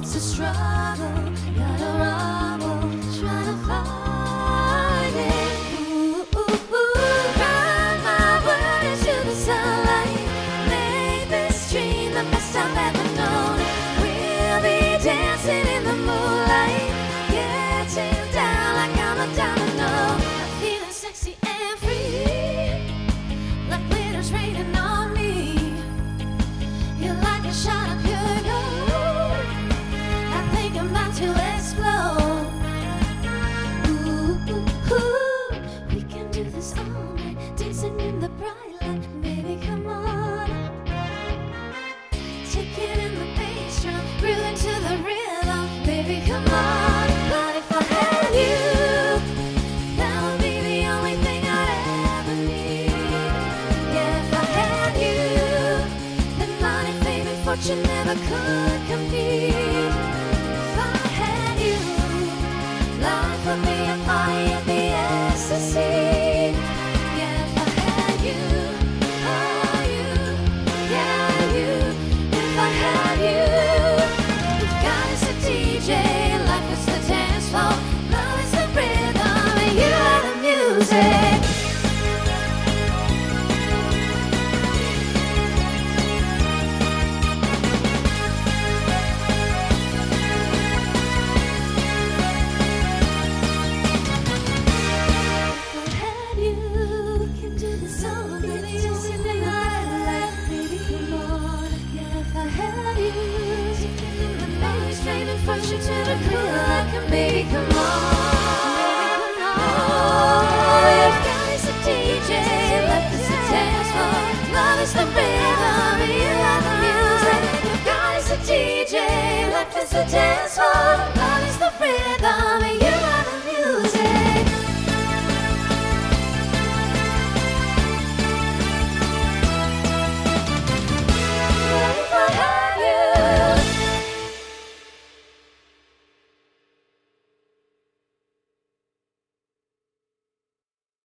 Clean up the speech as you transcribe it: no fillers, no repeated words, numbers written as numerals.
It's a struggle, gotta rumble, trying to find it. Ooh, ooh, ooh. Run my word into the sunlight. Make this dream the best I've ever known. We'll be dancing in the moonlight, getting down like I'm a domino. I'm feeling sexy and free, like glitter's raining on me. You're like a shot of pure gold. I think I'm about to explode. Ooh, ooh, ooh. We can do this all night, dancing in the bright light. Baby, come on. Taking in the bass drum, grooving to the rhythm. Baby, come on. But if I had you, that would be the only thing I'd ever need. Yeah, if I had you, then money, fame, and fortune never could compete. If I had you, life would be a party at the ecstasy. Yeah, if I had you, oh you, yeah you. If I had you, if God is a DJ, life is the dance floor, love is the rhythm, and you are the music. If I had you, we can do this all night, dancing in the light, baby, come on. Yeah, if I had you, taking in the bass, flaming fortune to the cool like a baby, come on. If God is a DJ, life is a dance floor, love is the rhythm, and you are the music. If God is a DJ, life is a dance floor, love is the rhythm, and you